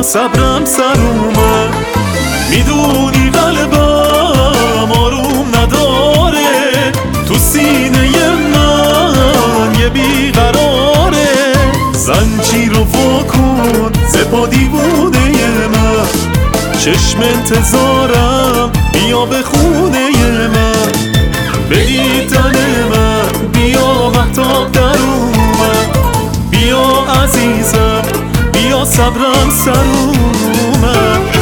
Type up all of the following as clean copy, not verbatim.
صبرم سر اومد. میدونی قلبم آروم نداره، تو سینه من یه بیقراره. زنجیر رو واکن ز پا دیوونه من، چشم انتظارم بیا به خونه من. به دیدن من بیا مهتاب در اومد. بیا عزیزم بیا صبرم سر اومد.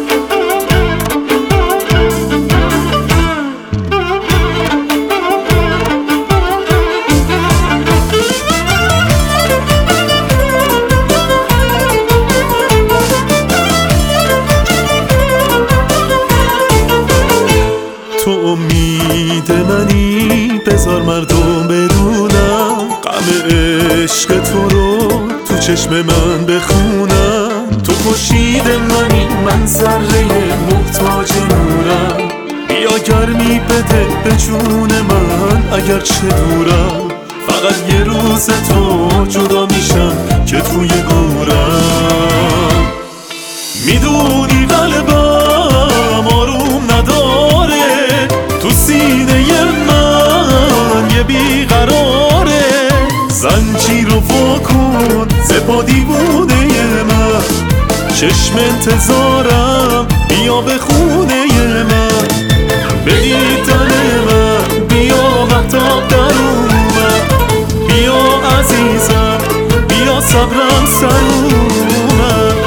تو امید منی بذار مردم بدونم، غم عشق تو رو تو چشم من بخونم. تو خورشید منی من ذره محتاج نورم، بیا گرمی بده به جون من اگرچه دورم. فقط یه روز تو جدا میشم که توی گورم. میدونی قلبم آروم نداره، تو سینه من یه بیقراره. زنجیر رو واکن ز پا دیوونه من، چشم انتظارم بیا به خونه من. به دیدن من بیا مهتاب در اومد. بیا عزیزم بیا صبرم سر اومد.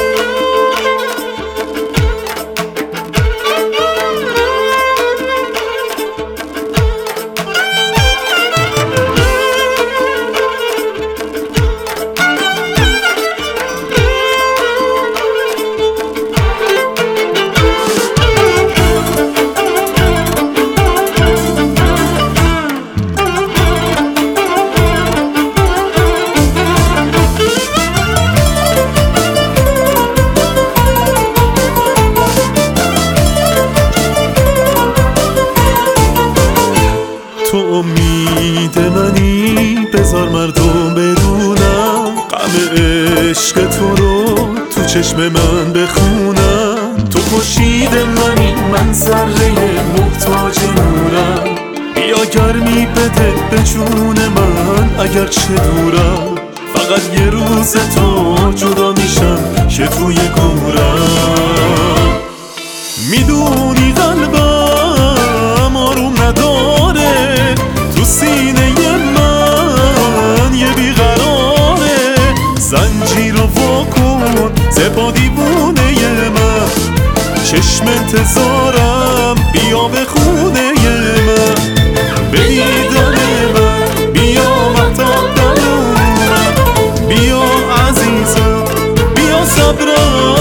تو امید منی بذار مردم بدونم، غم عشق تو رو تو چشم من بخونم. تو خورشید منی من ذره محتاج نورم، بیا گرمی بده به جون من اگرچه دورم. فقط یه روز تو جدا میشم که توی گورم. میدونی قلبم آروم نداره، تو سینه من یه بیقراره. زنجیر رو واکن ز پا دیوونه من، چشم انتظارم بیا به خونه من. به دیدن من بیا مهتاب در اومد. بیا عزیزم بیا صبرم